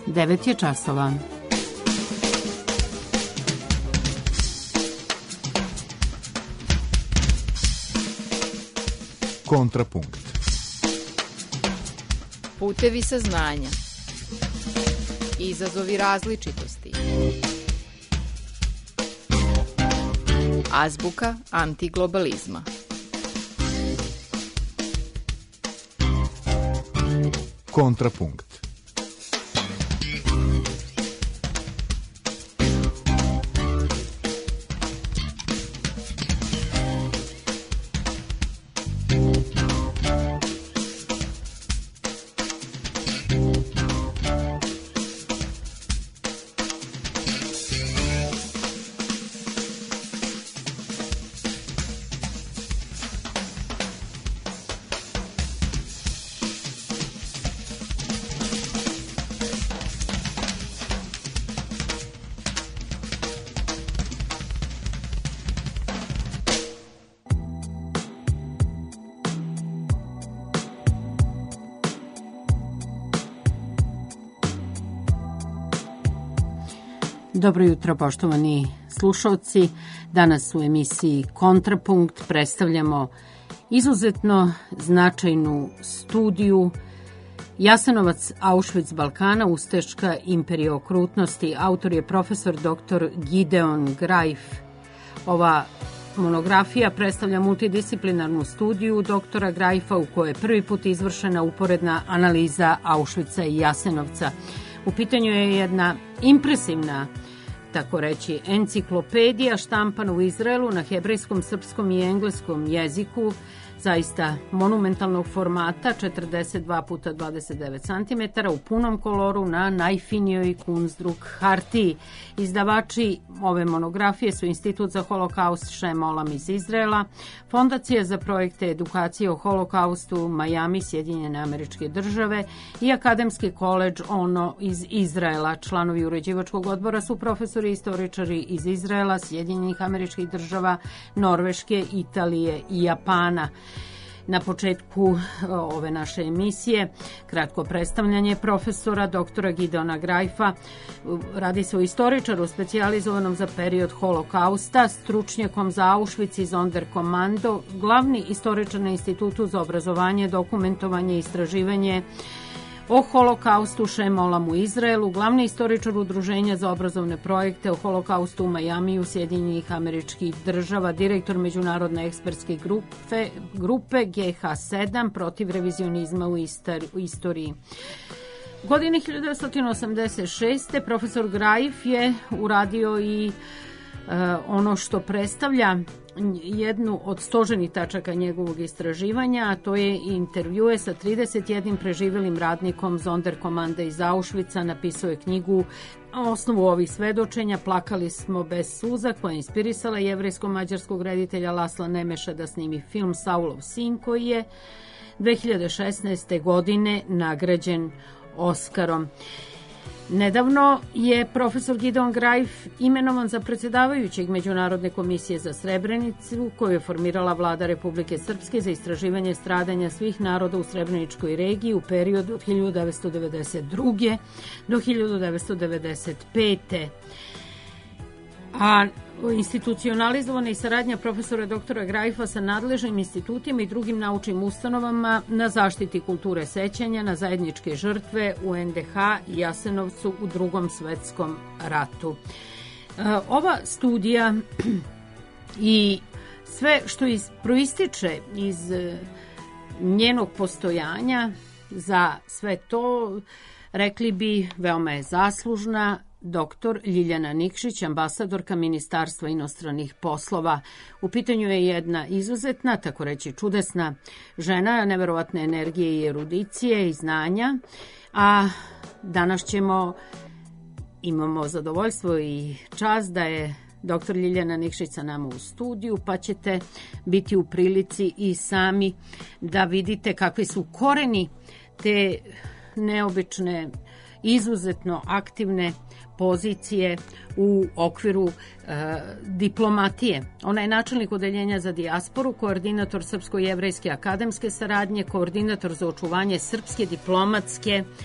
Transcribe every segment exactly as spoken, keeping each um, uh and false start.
devet je časova. Kontrapunkt. Putevi saznanja. Izazovi različitosti. Azbuka antiglobalizma. Kontrapunkt. Dobro jutro, poštovani slušalci. Danas u emisiji Kontrapunkt predstavljamo izuzetno značajnu studiju Jasenovac, Auschwitz Balkana, ustaška imperija okrutnosti. Autor je profesor doktor Gideon Greif. Ova monografija predstavlja multidisciplinarnu studiju doktora Greifa u kojoj je prvi put izvršena uporedna analiza Auschwitza i Jasenovca. U pitanju je jedna impresivna, tako reći, enciklopedija štampana u Izraelu na hebrejskom, srpskom i engleskom jeziku, zaista monumentalnog formata, četrdeset dva puta dvadeset devet centimetara, u punom koloru na najfinijoj kunzdruk hartiji. Izdavači ove monografije su Institut za holokaust Šem Olam iz Izraela, Fondacija za projekte edukacije o holokaustu Miami, Sjedinjene Američke Države i Akademski koledž Ono iz Izraela. Članovi uređivačkog odbora su profesori i istoričari iz Izraela, Sjedinjenih Američkih Država, Norveške, Italije i Japana. Na početku ove naše emisije kratko predstavljanje profesora doktora Gideona Greifa. Radi se o istoričaru specijalizovanom za period holokausta, stručnjakom za Auschwitz i Sonderkommando, glavni istoričar na Institutu za obrazovanje, dokumentovanje i istraživanje o holokaustu Šem Olam u Izraelu, glavni istoričar Udruženja za obrazovne projekte o holokaustu u Majamiju, Sjedinjenih Američkih Država, direktor međunarodne ekspertske grupe, grupe G H sedam protiv revizionizma u istoriji. U godini hiljadu devetsto osamdeset šeste. profesor Greif je uradio i uh, ono što predstavlja jednu od stožernih tačaka njegovog istraživanja, a to je intervjue sa trideset jednim preživelim radnikom Sonderkommanda iz Auschwitza. Napisao je knjigu na osnovu ovih svedočenja Plakali smo bez suza, koja je inspirisala jevrejsko-mađarskog reditelja Lasla Nemeša da snimi film Saulov sin, koji je dve hiljade šesnaeste. godine nagrađen Oskarom. Nedavno je profesor Gideon Greif imenovan za predsjedavajućeg Međunarodne komisije za Srebrenicu, koju je formirala vlada Republike Srpske za istraživanje stradanja svih naroda u Srebreničkoj regiji u periodu od hiljadu devetsto devedeset druge. do hiljadu devetsto devedeset pete. A institucionalizovana i saradnja profesora doktora Greifa sa nadležnim institutima i drugim naučnim ustanovama na zaštiti kulture sećanja na zajedničke žrtve u en de ha i Jasenovcu u Drugom svetskom ratu. Ova studija i sve što iz, proističe iz njenog postojanja, za sve to, rekli bi, veoma je zaslužna doktor Ljiljana Nikšić, ambasadorka Ministarstva inostranih poslova. U pitanju je jedna izuzetna, tako reći čudesna žena, neverovatne energije i erudicije i znanja, a danas ćemo, imamo zadovoljstvo i čast da je doktor Ljiljana Nikšić sa nama u studiju, pa ćete biti u prilici i sami da vidite kakvi su koreni te neobične, izuzetno aktivne pozicije u okviru e, diplomatije. Ona je načelnik odeljenja za dijasporu, koordinator Srpsko-jevrejske akademske saradnje, koordinator za očuvanje srpske diplomatske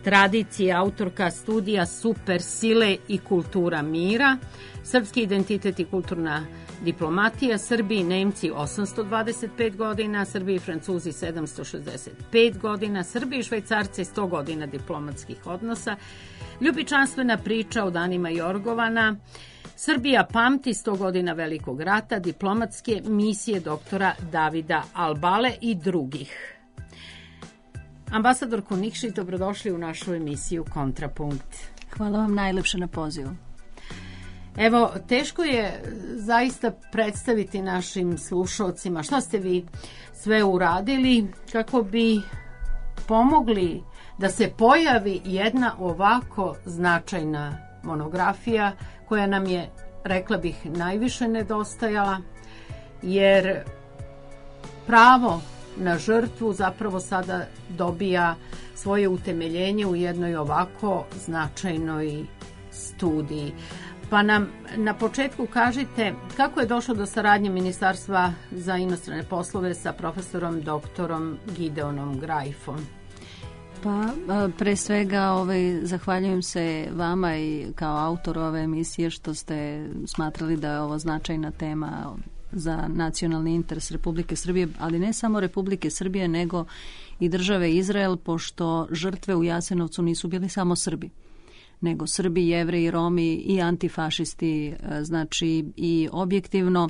tradicije, autorka studija Super sile i kultura mira, srpski identitet i kulturna diplomatija, Srbi i Nemci osamsto dvadeset pet godina, Srbi i Francuzi sedamsto šezdeset pet godina, Srbi i Švajcarci sto godina diplomatskih odnosa, ljubičanstvena priča o danima Jorgovana, Srbija pamti sto godina Velikog rata, diplomatske misije doktora Davida Albale i drugih. Ambasadorko Nikšić, dobrodošli u našu emisiju Kontrapunkt. Hvala vam najlepše na pozivu. Evo, teško je zaista predstaviti našim slušalcima šta ste vi sve uradili kako bi pomogli da se pojavi jedna ovako značajna monografija koja nam je, rekla bih, najviše nedostajala, jer pravo na žrtvu zapravo sada dobija svoje utemeljenje u jednoj ovako značajnoj studiji. Pa nam na početku kažite kako je došlo do saradnje Ministarstva za inostrane poslove sa profesorom doktorom Gideonom Grajfom. Pa pre svega ovaj, zahvaljujem se vama i kao autoru ove emisije što ste smatrali da je ovo značajna tema za nacionalni interes Republike Srbije, ali ne samo Republike Srbije, nego i države Izrael, pošto žrtve u Jasenovcu nisu bili samo Srbi, nego Srbi, Jevreji, Romi i antifašisti, znači i objektivno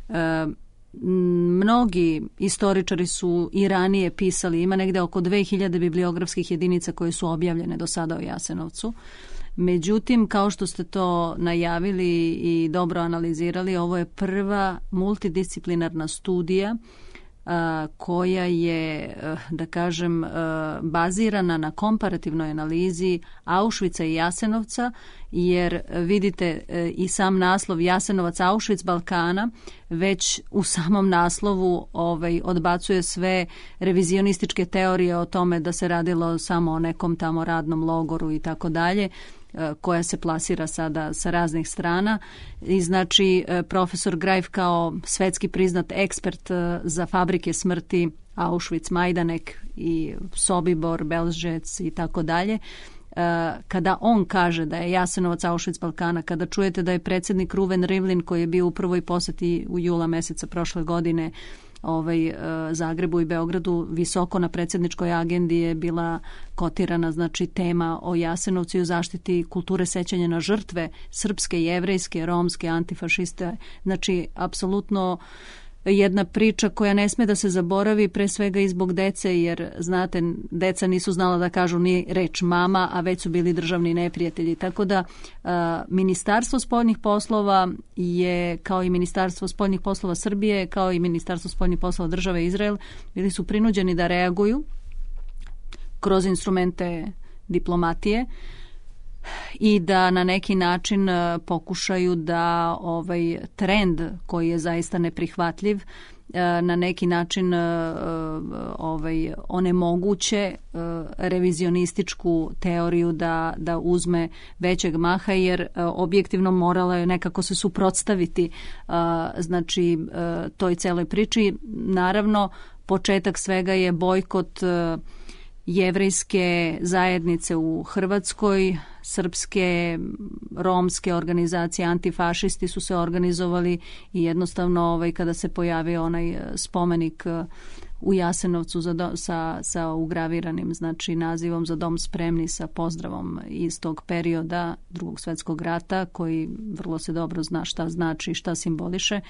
mnogi istoričari su i ranije pisali, ima negde oko dve hiljade bibliografskih jedinica koje su objavljene do sada o Jasenovcu. Međutim, kao što ste to najavili i dobro analizirali, ovo je prva multidisciplinarna studija a, koja je, da kažem, a, bazirana na komparativnoj analizi Auschwitza i Jasenovca, jer vidite i sam naslov Jasenovac Auschwitz Balkana već u samom naslovu ovaj, odbacuje sve revizionističke teorije o tome da se radilo samo o nekom tamo radnom logoru i tako dalje, koja se plasira sada sa raznih strana. I znači profesor Grajf kao svetski priznat ekspert za fabrike smrti Auschwitz, Majdanek i Sobibor, Belžec i tako dalje, kada on kaže da je Jasenovac Auschwitz Balkana, kada čujete da je predsjednik Ruven Rivlin koji je bio u prvoj poseti u jula meseca prošle godine ovaj, Zagrebu i Beogradu, visoko na predsjedničkoj agendi je bila kotirana znači tema o Jasenovcu i o zaštiti kulture sećanja na žrtve srpske, jevrejske, romske, antifašiste. Znači, apsolutno jedna priča koja ne sme da se zaboravi, pre svega i zbog dece, jer znate, deca nisu znala da kažu ni reč mama, a već su bili državni neprijatelji. Tako da a, Ministarstvo spoljnih poslova je, kao i Ministarstvo spoljnih poslova Srbije, kao i Ministarstvo spoljnih poslova države Izrael, bili su prinuđeni da reaguju kroz instrumente diplomatije i da na neki način pokušaju da ovaj trend koji je zaista neprihvatljiv na neki način ovaj onemoguće revizionističku teoriju da da uzme većeg maha, jer objektivno morala je nekako se suprotstaviti znači toj celoj priči. Naravno, početak svega je bojkot jevrejske zajednice u Hrvatskoj, srpske, romske organizacije, antifašisti su se organizovali i jednostavno ovaj, kada se pojavio onaj spomenik u Jasenovcu za do, sa, sa ugraviranim znači nazivom Za dom spremni sa pozdravom iz tog perioda Drugog svjetskog rata, koji vrlo se dobro zna šta znači i šta simboliše,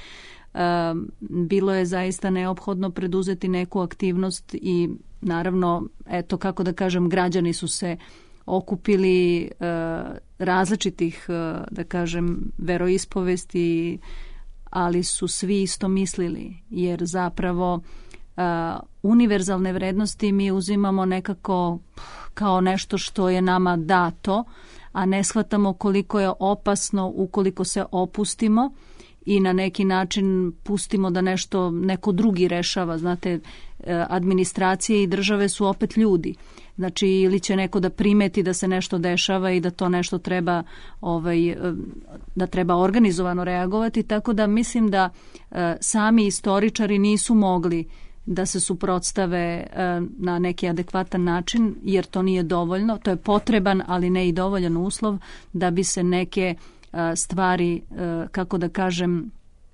bilo je zaista neophodno preduzeti neku aktivnost i naravno, eto kako da kažem, građani su se okupili e, različitih, e, da kažem, veroispovesti, ali su svi isto mislili, jer zapravo e, univerzalne vrednosti mi uzimamo nekako kao nešto što je nama dato, a ne shvatamo koliko je opasno ukoliko se opustimo i na neki način pustimo da nešto neko drugi rešava. Znate, administracije i države su opet ljudi. Znači, ili će neko da primeti da se nešto dešava i da to nešto treba, ovaj, da treba organizovano reagovati, tako da mislim da sami istoričari nisu mogli da se suprotstave na neki adekvatan način, jer to nije dovoljno. To je potreban, ali ne i dovoljan uslov da bi se neke stvari, kako da kažem,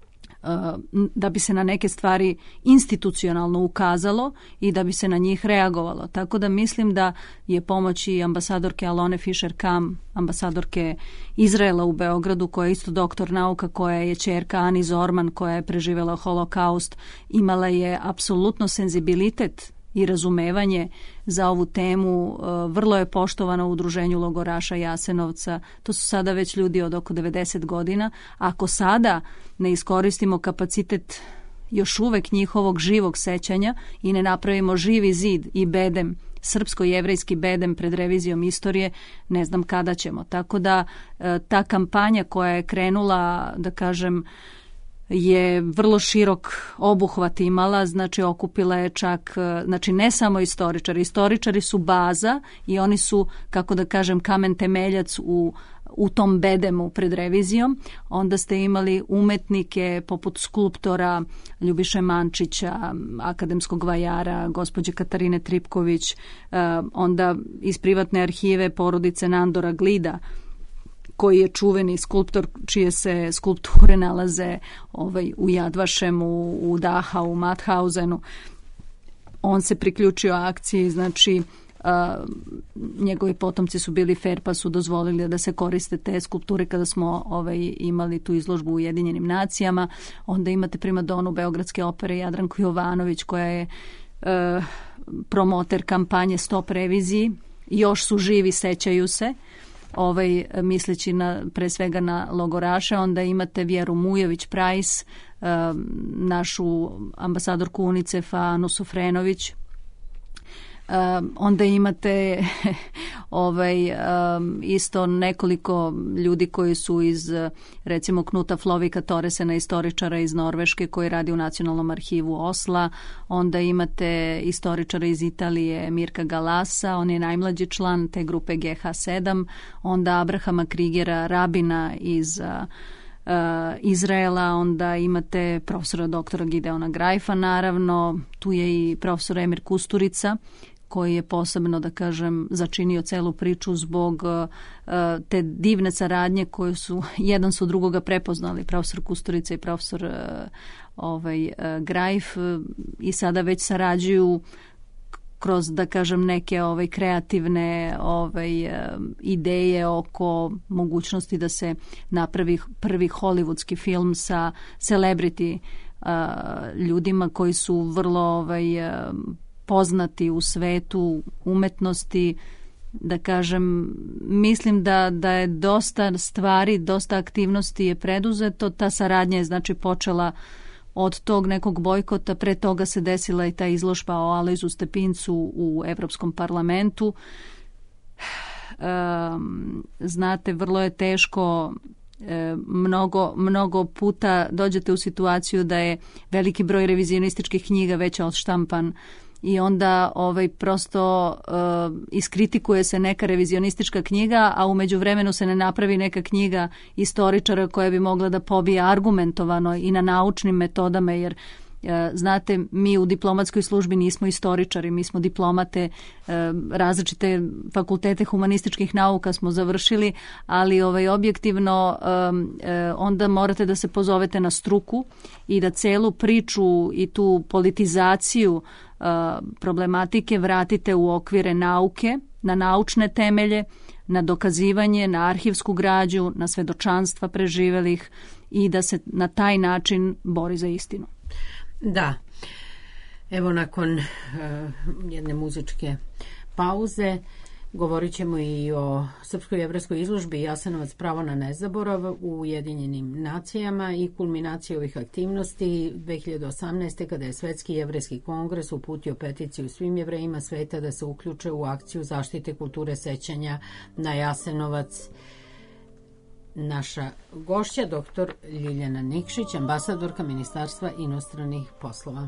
da bi se na neke stvari institucionalno ukazalo i da bi se na njih reagovalo. Tako da mislim da je pomoć i ambasadorke Alone Fischer-Kam, ambasadorke Izraela u Beogradu, koja je isto doktor nauka, koja je ćerka Ani Zorman, koja je preživjela holokaust, imala je apsolutno senzibilitet i razumevanje za ovu temu. Vrlo je poštovana u udruženju logoraša Jasenovca. To su sada već ljudi od oko devedeset godina. Ako sada ne iskoristimo kapacitet još uvek njihovog živog sećanja i ne napravimo živi zid i bedem, srpsko-jevrejski bedem pred revizijom istorije, ne znam kada ćemo. Tako da ta kampanja koja je krenula, da kažem, je vrlo širok obuhvat imala, znači okupila je čak, znači ne samo istoričari, istoričari su baza i oni su, kako da kažem, kamen temeljac u, u tom bedemu pred revizijom. Onda ste imali umetnike poput skulptora Ljubiše Mančića, akademskog vajara, gospođe Katarine Tripković, onda iz privatne arhive porodice Nandora Glida, koji je čuveni skulptor, čije se skulpture nalaze ovaj, u Jadvašemu, u Dachau, u Mauthausenu. On se priključio akciji, znači a, njegovi potomci su bili fair pa su dozvolili da se koriste te skulpture kada smo ovaj, imali tu izložbu u Ujedinjenim nacijama. Onda imate primadonu Beogradske opere Jadranku Jovanović, koja je a, promoter kampanje Stop reviziji. Još su živi, sećaju se. Ovaj, misleći na, pre svega na logoraše. Onda imate Vjeru Mujević-Prajs, našu ambasadorku UNICEF-a Anu Sofrenović. Onda imate ovaj, isto nekoliko ljudi koji su iz, recimo, Knuta Flovika Toresena, istoričara iz Norveške koji radi u Nacionalnom arhivu Osla. Onda imate istoričara iz Italije Mirka Galasa, on je najmlađi član te grupe G H sedam. Onda Abrahama Krigera, rabina iz Uh, Izraela. Onda imate profesora doktora Gideona Grajfa, naravno. Tu je i profesor Emir Kusturica, koji je posebno, da kažem, začinio celu priču zbog uh, te divne saradnje koje su, jedan su drugoga prepoznali, profesor Kusturica i profesor uh, ovaj, uh, Grajf, uh, i sada već sarađuju kroz, da kažem, neke ovaj, kreativne ovaj, ideje oko mogućnosti da se napravi prvi hollywoodski film sa celebrity uh, ljudima koji su vrlo ovaj, poznati u svetu umetnosti. Da kažem, mislim da, da je dosta stvari, dosta aktivnosti je preduzeto. Ta saradnja je, znači, počela od tog nekog bojkota. Pre toga se desila i ta izložba o Alojzu Stepincu u Evropskom parlamentu. Um, znate, vrlo je teško, e, mnogo, mnogo puta dođete u situaciju da je veliki broj revizionističkih knjiga već odštampan i onda ovaj, prosto uh, iskritikuje se neka revizionistička knjiga, a u međuvremenu se ne napravi neka knjiga istoričara koja bi mogla da pobije argumentovano i na naučnim metodama, jer uh, znate, mi u diplomatskoj službi nismo istoričari, mi smo diplomate, uh, različite fakultete humanističkih nauka smo završili, ali ovaj, objektivno um, uh, onda morate da se pozovete na struku i da celu priču i tu politizaciju problematike vratite u okvire nauke, na naučne temelje, na dokazivanje, na arhivsku građu, na svedočanstva preživelih i da se na taj način bori za istinu. Da. Evo, nakon uh, jedne muzičke pauze govorit ćemo i o srpsko-jevrejskoj izložbi Jasenovac pravo na nezaborav u Ujedinjenim nacijama i kulminacije ovih aktivnosti dve hiljade osamnaeste. kada je Svetski jevrejski kongres uputio peticiju svim jevrejima sveta da se uključe u akciju zaštite kulture sećanja na Jasenovac. Naša gošća, doktor Ljiljana Nikšić, ambasadorka Ministarstva inostranih poslova.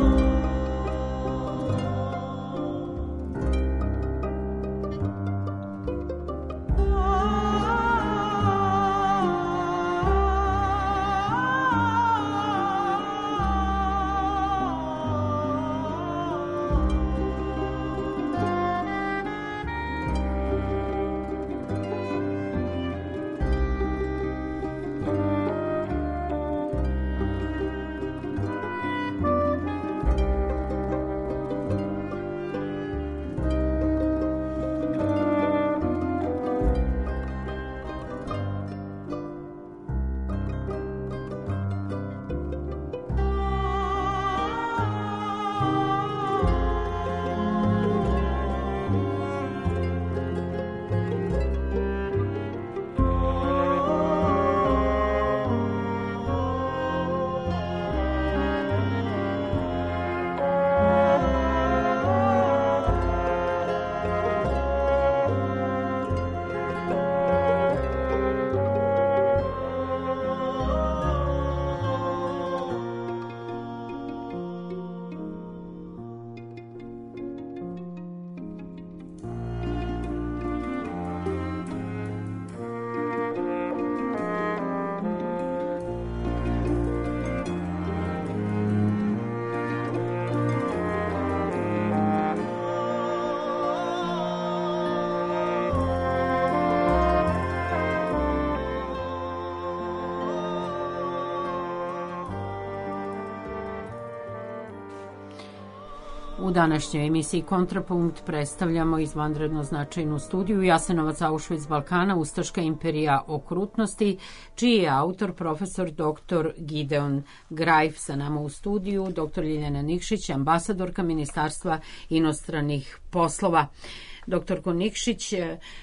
U današnjoj emisiji Kontrapunkt predstavljamo izvanredno značajnu studiju Jasenovac, Auschwitz, Balkana, Ustaška imperija okrutnosti, čiji je autor profesor doktor Gideon Grajf. Sa nama u studiju doktor Ljiljana Nikšić, ambasadorka Ministarstva inostranih poslova. Doktorko Nikšić,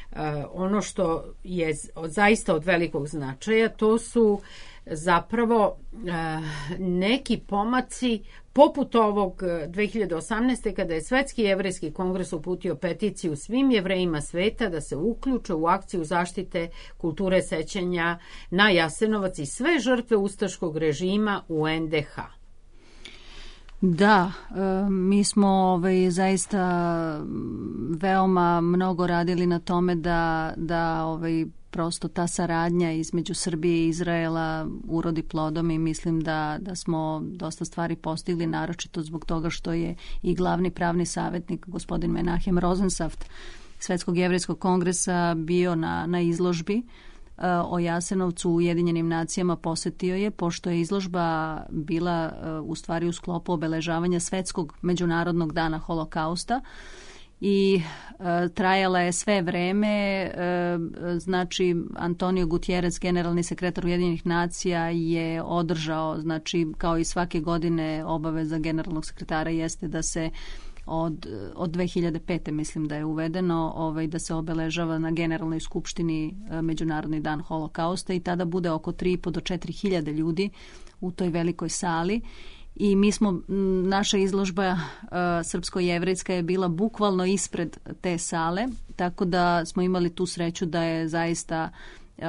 ono što je zaista od velikog značaja, to su zapravo neki pomaci poput ovog dve hiljade osamnaeste. kada je Svetski jevrejski kongres uputio peticiju svim jevrejima sveta da se uključe u akciju zaštite kulture sećanja na Jasenovac i sve žrtve ustaškog režima u en de ha. Da, mi smo ovaj, zaista veoma mnogo radili na tome da, da ovaj, prosto ta saradnja između Srbije i Izraela urodi plodom i mislim da, da smo dosta stvari postigli, naročito zbog toga što je i glavni pravni savjetnik gospodin Menahem Rozensaft Svetskog jevrejskog kongresa bio na, na izložbi o Jasenovcu u Ujedinjenim nacijama, posetio je, pošto je izložba bila u stvari u sklopu obeležavanja Svetskog međunarodnog dana holokausta i e, trajala je sve vreme. E, znači Antonio Gutierrez, generalni sekretar Ujedinjenih nacija, je održao, znači kao i svake godine obaveza generalnog sekretara jeste da se od, od dve hiljade pete mislim da je uvedeno ovaj, da se obeležava na Generalnoj skupštini e, Međunarodni dan holokausta i tada bude oko tri i po do četiri hiljade ljudi u toj velikoj sali. I mi smo, naša izložba uh, srpsko-jevrejska je bila bukvalno ispred te sale, tako da smo imali tu sreću da je zaista uh,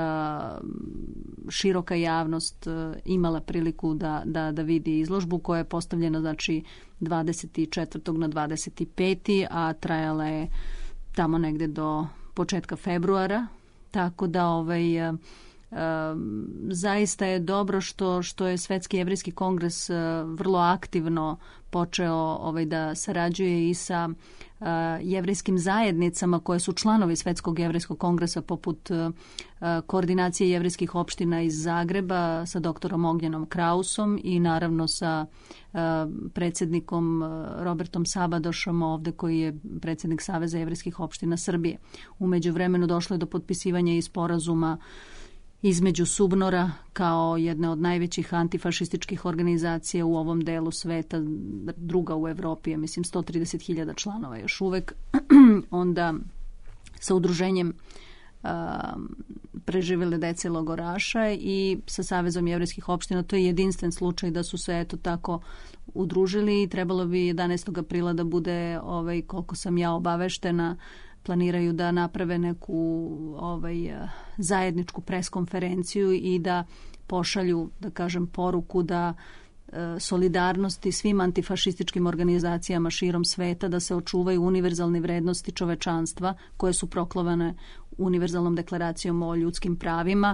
široka javnost uh, imala priliku da, da, da vidi izložbu koja je postavljena znači dvadeset četvrtog na dvadeset peti a trajala je tamo negde do početka februara, tako da ovaj... Uh, Um, zaista je dobro što, što je Svetski jevrejski kongres uh, vrlo aktivno počeo ovaj, da sarađuje i sa uh, jevrejskim zajednicama koje su članovi Svetskog jevrejskog kongresa, poput uh, koordinacije jevrejskih opština iz Zagreba sa doktorom Ognjenom Krausom i naravno sa uh, predsjednikom uh, Robertom Sabadošom ovde, koji je predsjednik Saveza jevrejskih opština Srbije. U međuvremenu došlo je do potpisivanja i sporazuma između Subnora kao jedne od najvećih antifašističkih organizacija u ovom delu sveta, druga u Evropi, mislim sto trideset hiljada članova još uvek, onda sa udruženjem a, preživele dece logoraša i sa Savezom jevrejskih opština. To je jedinstven slučaj da su se eto tako udružili i trebalo bi jedanaestog aprila da bude, ovaj, koliko sam ja obaveštena, planiraju da naprave neku ovaj, zajedničku preskonferenciju i da pošalju, da kažem, poruku da solidarnosti svim antifašističkim organizacijama širom sveta da se očuvaju univerzalne vrednosti čovečanstva koje su proklavane univerzalnom deklaracijom o ljudskim pravima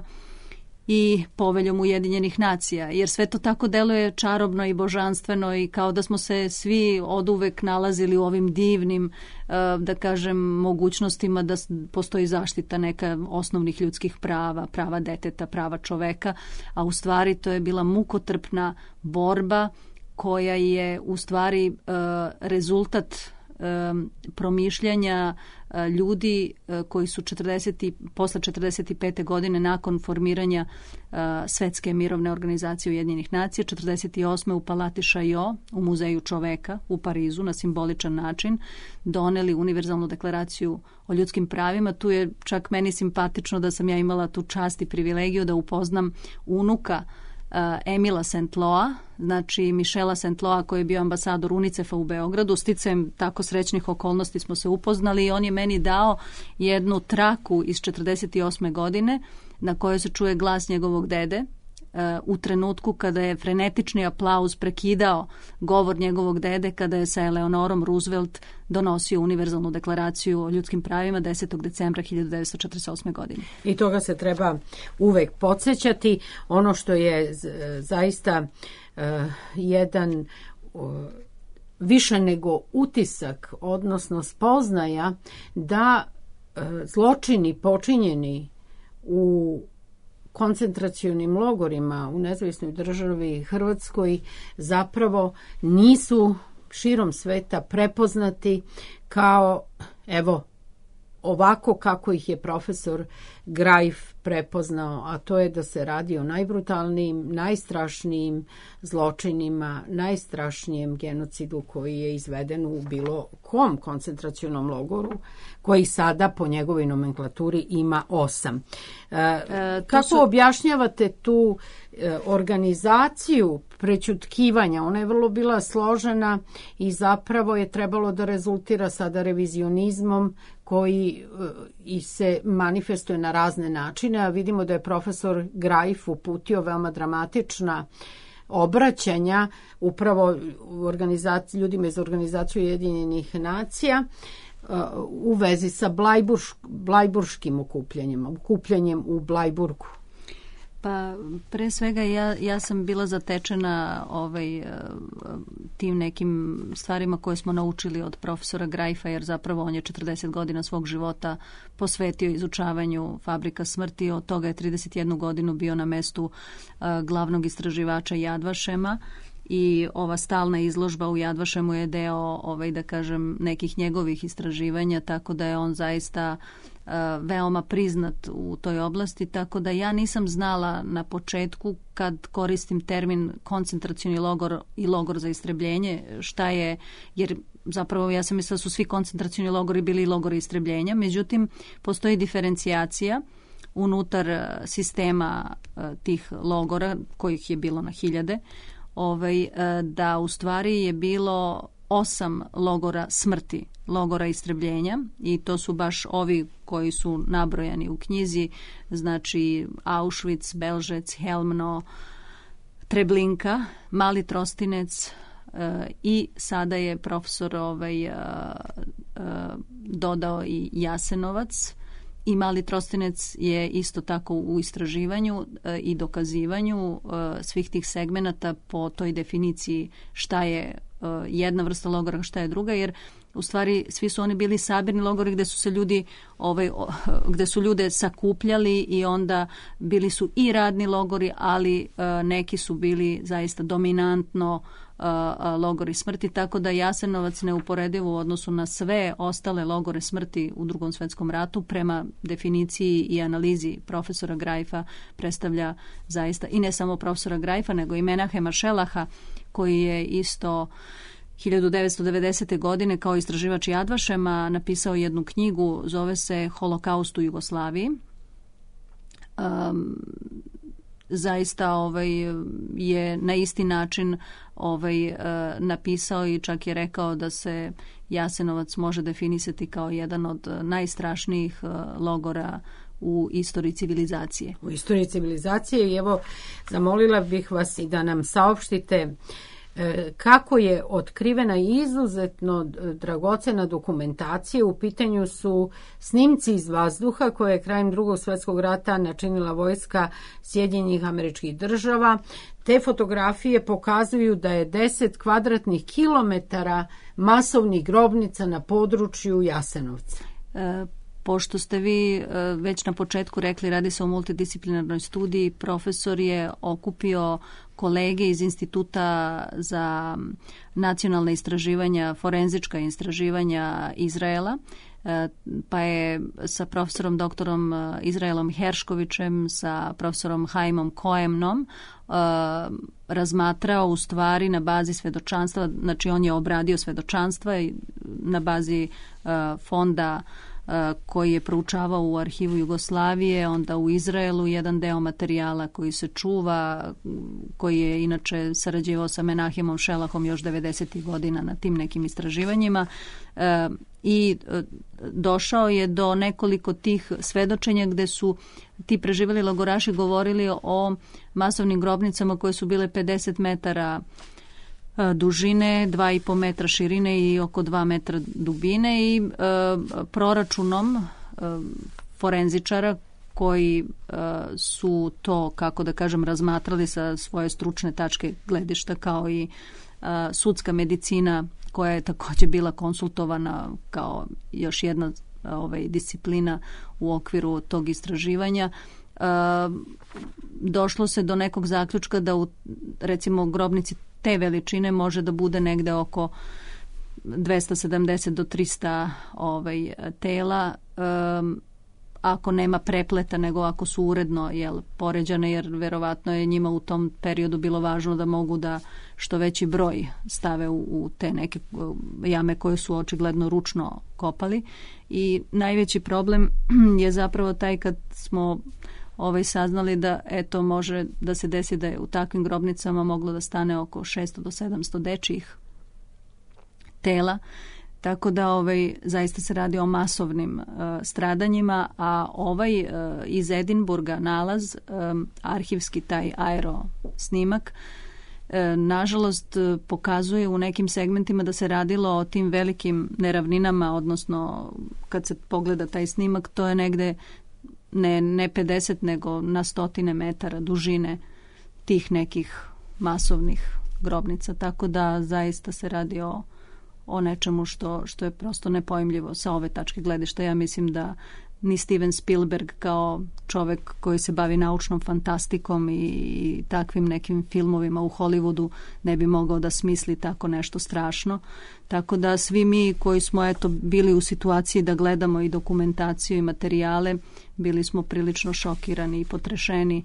i poveljom Ujedinjenih nacija, jer sve to tako deluje čarobno i božanstveno i kao da smo se svi oduvek nalazili u ovim divnim, da kažem, mogućnostima da postoji zaštita neka osnovnih ljudskih prava, prava deteta, prava čoveka, a u stvari to je bila mukotrpna borba koja je u stvari rezultat promišljanja ljudi koji su četrdeset posle četrdeset pete godine nakon formiranja Svetske mirovne organizacije Ujedinjenih nacija četrdeset osme u Palati Chaillot u Muzeju čoveka u Parizu na simboličan način doneli univerzalnu deklaraciju o ljudskim pravima. Tu je čak meni simpatično da sam ja imala tu čast i privilegiju da upoznam unuka Emila Saint-Loa, znači Michela Saint-Loa koji je bio ambasador UNICEF-a u Beogradu. Sticajem tako srećnih okolnosti smo se upoznali i on je meni dao jednu traku iz četrdeset osme godine na kojoj se čuje glas njegovog dede u trenutku kada je frenetični aplauz prekidao govor njegovog dede kada je sa Eleonorom Roosevelt donosio univerzalnu deklaraciju o ljudskim pravima desetog decembra hiljadu devetsto četrdeset osme godine. I toga se treba uvek podsjećati. Ono što je zaista uh, jedan uh, više nego utisak, odnosno spoznaja da uh, zločini počinjeni u koncentracionim logorima u nezavisnoj državi Hrvatskoj zapravo nisu širom sveta prepoznati kao, evo, ovako kako ih je profesor Greif prepoznao, a to je da se radi o najbrutalnijim, najstrašnijim zločinima, najstrašnijem genocidu koji je izveden u bilo kom koncentracionom logoru, koji sada po njegovoj nomenklaturi ima osam. E, e, kako su... objašnjavate tu e, organizaciju prećutkivanja? Ona je vrlo bila složena i zapravo je trebalo da rezultira sada revizionizmom koji e, i se manifestuje na razne načine, a vidimo da je profesor Greif uputio veoma dramatična obraćanja upravo organizaciji, ljudima iz organizacije Ujedinjenih nacija u vezi sa Blajburš, blajburškim okupljanjem, okupljanjem u Blajburgu. Pa pre svega ja, ja sam bila zatečena ovaj, tim nekim stvarima koje smo naučili od profesora Greifa, jer zapravo on je četrdeset godina svog života posvetio izučavanju fabrika smrti. Od toga je trideset jednu godinu bio na mestu uh, glavnog istraživača Yad Vashema. I ova stalna izložba u Yad Vashemu je deo, ovaj, da kažem, nekih njegovih istraživanja, tako da je on zaista uh, veoma priznat u toj oblasti, tako da ja nisam znala na početku kad koristim termin koncentracioni logor i logor za istrebljenje šta je, jer zapravo ja sam mislila da su svi koncentracioni logori bili logori istrebljenja, međutim postoji diferencijacija unutar sistema uh, tih logora, kojih je bilo na hiljade, Ovaj, da u stvari je bilo osam logora smrti, logora istrebljenja, i to su baš ovi koji su nabrojani u knjizi, znači Auschwitz, Belžec, Helmno, Treblinka, Mali Trostinec e, i sada je profesor ovaj, e, e, dodao i Jasenovac. I Mali Trostinec je isto tako u istraživanju e, i dokazivanju e, svih tih segmenata po toj definiciji šta je e, jedna vrsta logora, šta je druga, jer u stvari svi su oni bili sabirni logori gde su se ljudi ovaj, o, gde su ljude sakupljali i onda bili su i radni logori, ali e, neki su bili zaista dominantno logori smrti, tako da Jasenovac neuporedivo u odnosu na sve ostale logore smrti u Drugom svetskom ratu prema definiciji i analizi profesora Greifa predstavlja zaista, i ne samo profesora Greifa, nego i Menahema Šelaha, koji je isto hiljadu devetsto devedesete. godine kao istraživač Yad Vashema napisao jednu knjigu, zove se Holokaust u Jugoslaviji. Um, zaista ovaj, je na isti način ovaj, uh, napisao i čak je rekao da se Jasenovac može definisati kao jedan od najstrašnijih uh, logora u istoriji civilizacije. U istoriji civilizacije i evo zamolila bih vas i da nam saopštite kako je otkrivena izuzetno dragocena dokumentacija. U pitanju su snimci iz vazduha koje je krajem Drugog svjetskog rata načinila vojska Sjedinjenih Američkih Država. Te fotografije pokazuju da je deset kvadratnih kilometara masovnih grobnica na području Jasenovca. E, Pošto ste vi već na početku rekli, radi se o multidisciplinarnoj studiji, profesor je okupio kolege iz Instituta za nacionalne istraživanja, forenzička istraživanja Izraela, pa je sa profesorom doktorom Izraelom Herškovićem, sa profesorom Haimom Koemnom razmatrao u stvari na bazi svedočanstva, znači on je obradio svedočanstva na bazi fonda koji je proučavao u arhivu Jugoslavije, onda u Izraelu jedan deo materijala koji se čuva, koji je inače sarađivao sa Menahemom Šelahom još devedesetih godina na tim nekim istraživanjima e, i došao je do nekoliko tih svedočenja gde su ti preživeli logoraši govorili o masovnim grobnicama koje su bile pedeset metara dužine, dva i po metra širine i oko dva metra dubine i e, proračunom e, forenzičara koji e, su to, kako da kažem, razmatrali sa svoje stručne tačke gledišta, kao i e, sudska medicina koja je također bila konsultovana kao još jedna ovaj, disciplina u okviru tog istraživanja. E, došlo se do nekog zaključka da u, recimo, grobnici te veličine može da bude negde oko dvesta sedamdeset do trista ovaj, tela, um, ako nema prepleta, nego ako su uredno jel, poređane, jer verovatno je njima u tom periodu bilo važno da mogu da što veći broj stave u, u te neke jame koje su očigledno ručno kopali. I najveći problem je zapravo taj kad smo ovaj saznali da eto može da se desi da je u takvim grobnicama moglo da stane oko šesto do sedamsto dečjih tela, tako da ovaj zaista se radi o masovnim uh, stradanjima, a ovaj uh, iz Edinburga nalaz, um, arhivski taj aero snimak, uh, nažalost uh, pokazuje u nekim segmentima da se radilo o tim velikim neravninama, odnosno kad se pogleda taj snimak, to je negde Ne, ne pedeset, nego na stotine metara dužine tih nekih masovnih grobnica. Tako da zaista se radi o, o nečemu što, što je prosto nepojmljivo sa ove tačke gledišta. Ja mislim da ni Steven Spielberg kao čovek koji se bavi naučnom fantastikom i, i takvim nekim filmovima u Hollywoodu ne bi mogao da smisli tako nešto strašno. Tako da svi mi koji smo eto bili u situaciji da gledamo i dokumentaciju i materijale, bili smo prilično šokirani i potrešeni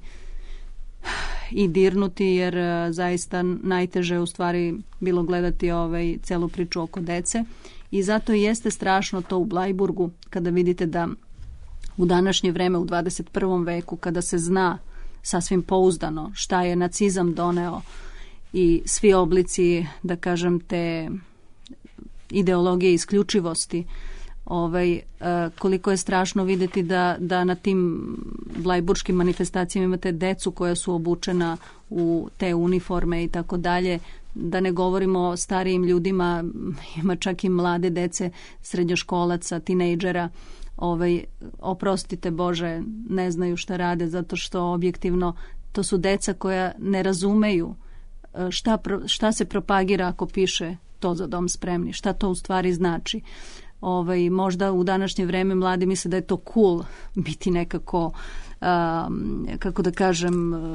i dirnuti, jer zaista najteže je u stvari bilo gledati ovaj celu priču oko dece. I zato jeste strašno to u Blajburgu kada vidite da u današnje vreme, u dvadeset prvom veku, kada se zna sasvim pouzdano šta je nacizam doneo i svi oblici, da kažem, te ideologije isključivosti, ovaj, koliko je strašno vidjeti da, da na tim blajburškim manifestacijama imate decu koja su obučena u te uniforme i tako dalje, da ne govorimo o starijim ljudima, ima čak i mlade dece, srednjoškolaca, tinejdžera, ovaj, oprostite Bože, ne znaju šta rade, zato što objektivno to su deca koja ne razumeju šta, šta se propagira ako piše to za dom spremni, šta to u stvari znači. Ovaj, možda u današnje vreme mladi misle da je to cool biti nekako, um, kako da kažem, um,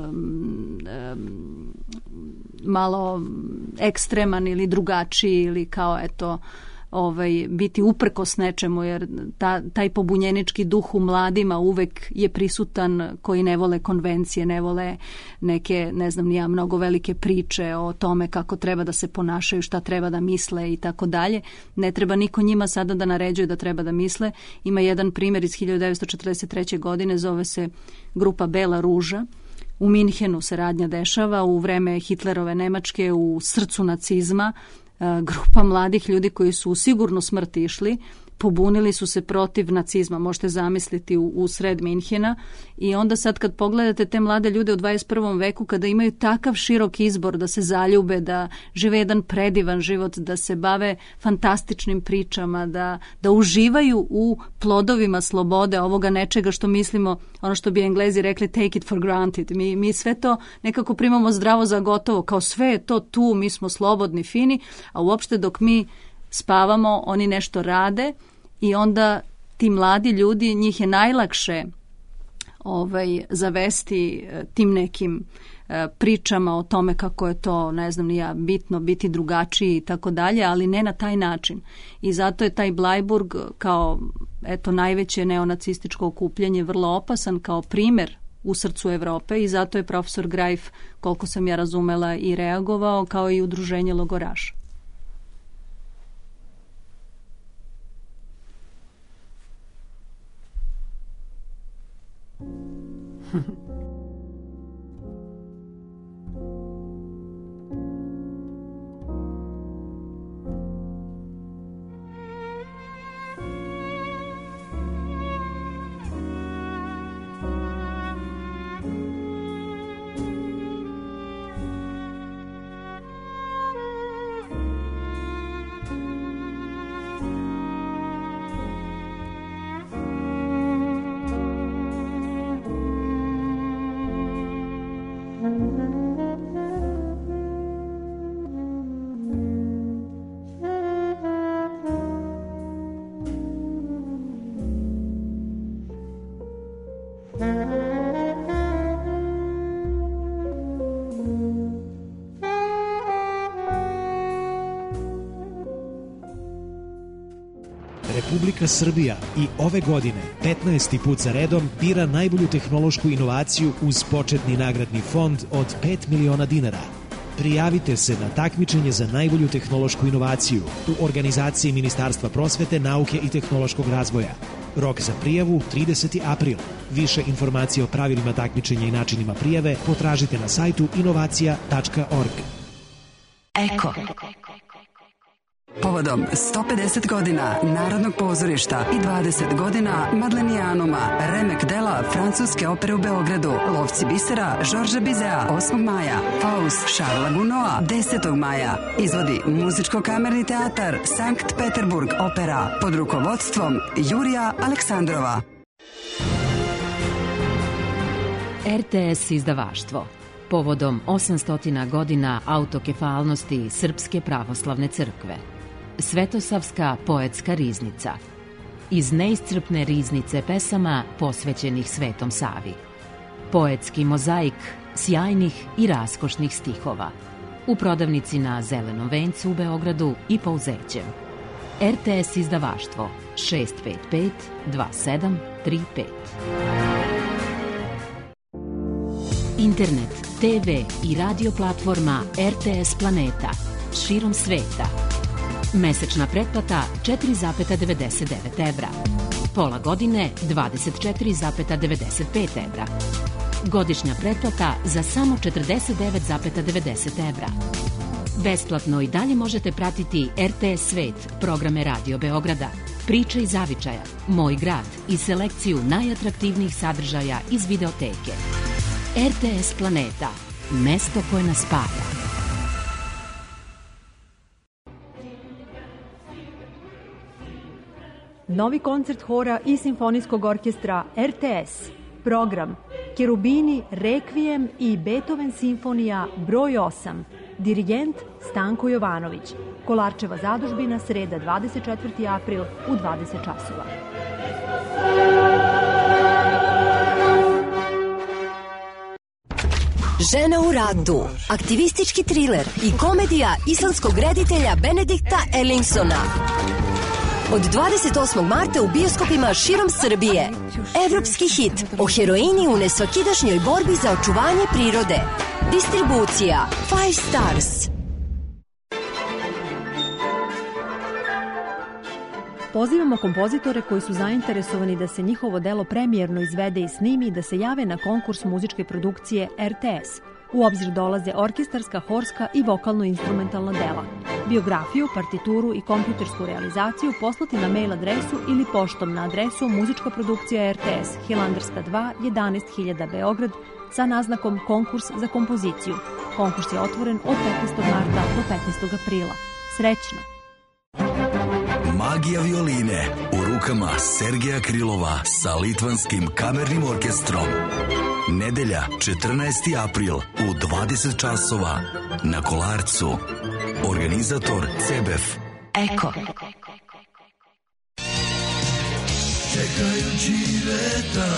um, malo ekstreman ili drugačiji ili kao eto, ovaj, biti uprkos nečemu, jer ta, taj pobunjenički duh u mladima uvek je prisutan, koji ne vole konvencije, ne vole neke, ne znam ni ja, mnogo velike priče o tome kako treba da se ponašaju, šta treba da misle i tako dalje. Ne treba niko njima sada da naređuje da treba da misle. Ima jedan primjer iz hiljadu devetsto četrdeset treće. godine, zove se grupa Bela ruža. U Minhenu se radnja dešava u vreme Hitlerove Nemačke, u srcu nacizma. Grupa mladih ljudi koji su u sigurnu smrt išli, pobunili su se protiv nacizma, možete zamisliti u, u sred Minhena. I onda sad kad pogledate te mlade ljude u dvadeset prvom veku, kada imaju takav širok izbor da se zaljube, da žive jedan predivan život, da se bave fantastičnim pričama, da, da uživaju u plodovima slobode, ovoga nečega što mislimo, ono što bi Englezi rekli take it for granted. Mi, mi sve to nekako primamo zdravo za gotovo, kao sve je to tu, mi smo slobodni, fini, a uopšte dok mi spavamo, oni nešto rade i onda ti mladi ljudi, njih je najlakše ovaj, zavesti tim nekim e, pričama o tome kako je to, ne znam ni ja, bitno biti drugačiji i tako dalje, ali ne na taj način. I zato je taj Blajburg kao eto najveće neonacističko okupljanje vrlo opasan kao primer u srcu Evrope i zato je profesor Greif, koliko sam ja razumela, i reagovao kao i udruženje logoraša. Republika Srbija i ove godine petnaesti put za redom bira najbolju tehnološku inovaciju uz početni nagradni fond od pet miliona dinara. Prijavite se na takmičenje za najbolju tehnološku inovaciju u organizaciji Ministarstva prosvete, nauke i tehnološkog razvoja. Rok za prijavu trideseti april. Više informacije o pravilima takmičenja i načinima prijave potražite na sajtu inovacija tačka org. Eko. Povodom sto pedeset godina Narodnog pozorišta i dvadeset godina Madlenijanuma, remek dela francuske opere u Beogradu, Lovci bisera Žorža Bizea osmog maja, Faust Šarla Gunoa desetog maja, izvodi Muzičko-kamerni teatar Sankt Peterburg opera pod rukovodstvom Jurija Aleksandrova. R T S izdavaštvo. Povodom osamsto godina autokefalnosti Srpske pravoslavne crkve. Svetosavska poetska riznica. Iz neiscrpne riznice pesama posvećenih Svetom Savi. Poetski mozaik sjajnih i raskošnih stihova. U prodavnici na Zelenom vencu u Beogradu i Pouzećem. R T S izdavaštvo šest pet pet dva sedam tri pet. Internet, te ve i radio platforma R T S Planeta širom sveta. Mesečna pretplata četiri zarez devedeset devet evra. Pola godine dvadeset četiri zarez devedeset pet evra. Godišnja pretplata za samo četrdeset devet zarez devedeset evra. Besplatno i dalje možete pratiti R T S Svet, programe Radio Beograda, Priče iz zavičaja, Moj grad i selekciju najatraktivnijih sadržaja iz videoteke. R T S Planeta, mesto koje nas spaja. Novi koncert hora i simfonijskog orkestra R T S. Program Kerubini, Rekvijem i Beethoven simfonija broj osam. Dirigent Stanko Jovanović. Kolarčeva zadužbina, sreda dvadeset četvrti april u dvadeset časova. Žena u ratu, aktivistički triler i komedija islandskog reditelja Benedikta Erlingsona. Od dvadeset osmog marta u bioskopima širom Srbije. Evropski hit o heroini u nesvakidašnjoj borbi za očuvanje prirode. Distribucija Five Stars. Pozivamo kompozitore koji su zainteresovani da se njihovo delo premijerno izvede i snimi da se jave na konkurs muzičke produkcije R T S. U obzir dolaze orkestarska, horska i vokalno-instrumentalna dela. Biografiju, partituru i kompjutersku realizaciju poslati na mail adresu ili poštom na adresu Muzička produkcija R T S, Hilandarska dva, jedanaest hiljada Beograd, sa naznakom Konkurs za kompoziciju. Konkurs je otvoren od petnaestog marta do petnaestog aprila. Srećno! Magija violine u rukama Sergeja Krilova sa Litvanskim kamernim orkestrom. Nedelja, četrnaesti april u dvadeset časova na Kolarcu. Organizator C B F. Eko. Čekajući leta,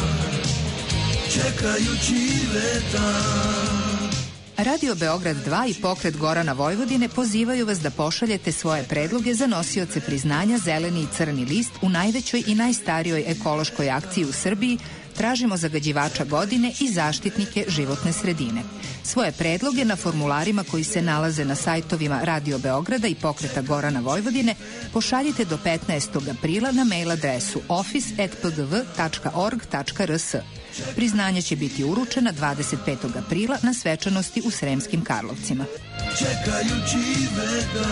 čekajući leta. Radio Beograd dva i Pokret Gorana Vojvodine pozivaju vas da pošaljete svoje predloge za nosioce priznanja Zeleni i Crni list u najvećoj i najstarijoj ekološkoj akciji u Srbiji Tražimo zagađivača godine i zaštitnike životne sredine. Svoje predloge na formularima koji se nalaze na sajtovima Radio Beograda i Pokreta Gorana Vojvodine pošaljite do petnaestog aprila na mail adresu office at p g v tačka org tačka r s. Priznanja će biti uručena dvadeset petog aprila na svečanosti u Sremskim Karlovcima. Čekajući veda.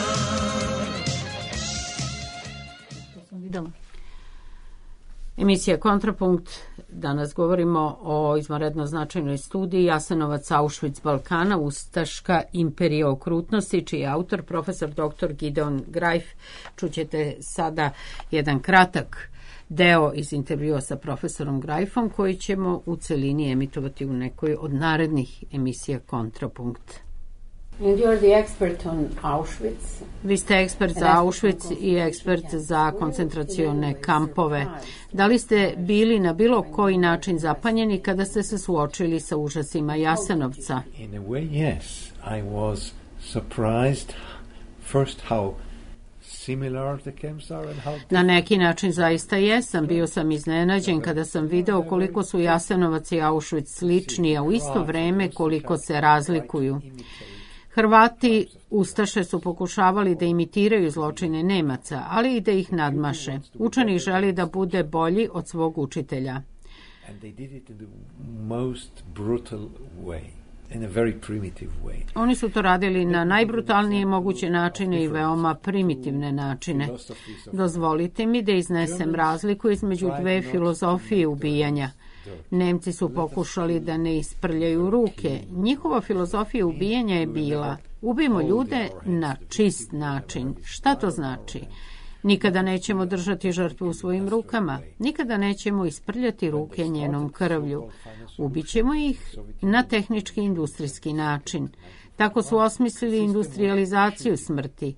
To sam videla. Emisija Kontrapunkt. Danas govorimo o izvanredno značajnoj studiji Jasenovac Auschwitz Balkana, ustaška imperija okrutnosti, čiji je autor profesor doktor Gideon Greif. Čućete sada jedan kratak deo iz intervjua sa profesorom Greifom koji ćemo u celini emitovati u nekoj od narednih emisija Kontrapunkt. And you are the expert on Auschwitz. Vi ste ekspert za Auschwitz i ekspert za koncentracione kampove. Da li ste bili na bilo koji način zapanjeni kada ste se suočili sa užasima Jasenovca? In a way, yes. I was surprised first how similar the camps are and how... Na neki način zaista jesam. Bio sam iznenađen kada sam video koliko su Jasenovac i Auschwitz slični, a u isto vreme koliko se razlikuju. Hrvati ustaše su pokušavali da imitiraju zločine Nemaca, ali i da ih nadmaše. Učenik želi da bude bolji od svog učitelja. Oni su to radili na najbrutalnije moguće načine i veoma primitivne načine. Dozvolite mi da iznesem razliku između dve filozofije ubijanja. Nemci su pokušali da ne isprljaju ruke. Njihova filozofija ubijanja je bila: ubijemo ljude na čist način. Šta to znači? Nikada nećemo držati žrtvu u svojim rukama. Nikada nećemo isprljati ruke njenom krvlju. Ubićemo ih na tehnički industrijski način. Tako su osmislili industrijalizaciju smrti.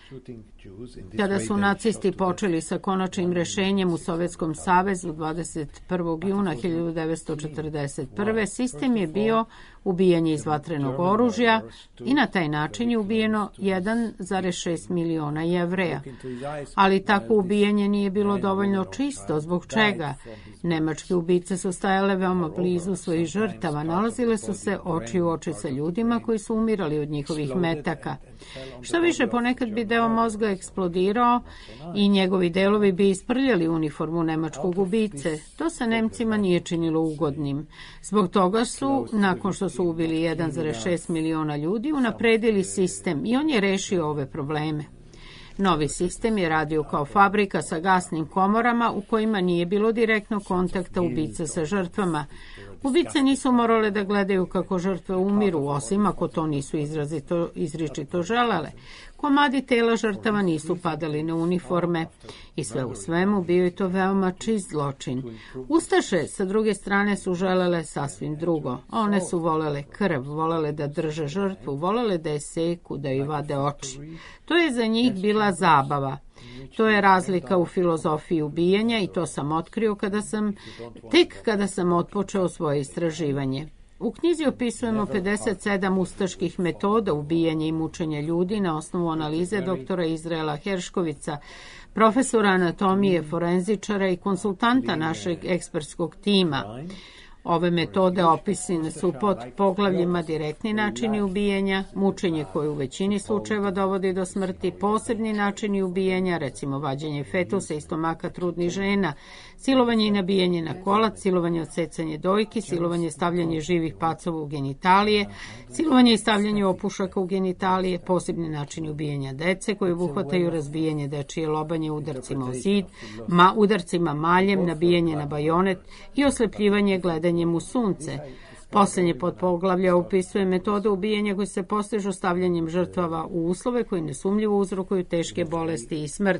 Kada su nacisti počeli sa konačnim rešenjem u Sovjetskom savezu dvadeset prvog juna hiljadu devetsto četrdeset prve. sistem je bio ubijanje iz vatrenog oružja i na taj način je ubijeno jedan zarez šest miliona Jevreja. Ali tako ubijanje nije bilo dovoljno čisto. Zbog čega? Nemačke ubice su stajale veoma blizu svojih žrtava. Nalazile su se oči u oči sa ljudima koji su umirali od njihovih metaka. Što više, ponekad bi deo mozga eksplodirao i njegovi delovi bi isprljali uniformu nemačkog ubice. To se Nemcima nije činilo ugodnim. Zbog toga su, nakon što su ubili jedan zarez šest miliona ljudi, unapredili sistem i on je rešio ove probleme. Novi sistem je radio kao fabrika sa gasnim komorama u kojima nije bilo direktnog kontakta ubica sa žrtvama. Ubice nisu morale da gledaju kako žrtve umiru, osim ako to nisu izrazito, izričito želele. Komadi tela žrtava nisu padali na uniforme i sve u svemu bio je to veoma čist zločin. Ustaše, sa druge strane, su želele sasvim drugo. One su volele krv, volele da drže žrtvu, volele da je seku, da joj vade oči. To je za njih bila zabava. To je razlika u filozofiji ubijanja i to sam otkrio kada sam, tek kada sam otpočeo svoje istraživanje. U knjizi opisujemo pedeset sedam ustaških metoda ubijanja i mučenja ljudi na osnovu analize doktora Izraela Herškovica, profesora anatomije, forenzičara i konsultanta našeg ekspertskog tima. Ove metode opisane su pod poglavljima direktni načini ubijanja, mučenje koje u većini slučajeva dovodi do smrti, posebni načini ubijanja, recimo vađenje fetusa iz stomaka trudnih žena, silovanje i nabijanje na kolac, silovanje odsecanje dojki, silovanje stavljanje živih pacova u genitalije, silovanje i stavljanje opušaka u genitalije, posebni načini ubijanja dece koji obuhvataju razbijanje dečije lobanje udarcima o zid, ma, udarcima maljem, nabijanje na bajonet i oslepljivanje gledanjem u sunce. Poslednje podpoglavlje opisuje metode ubijanja koje se postižu stavljanjem žrtava u uslove koji nesumnjivo uzrokuju teške bolesti i smrt.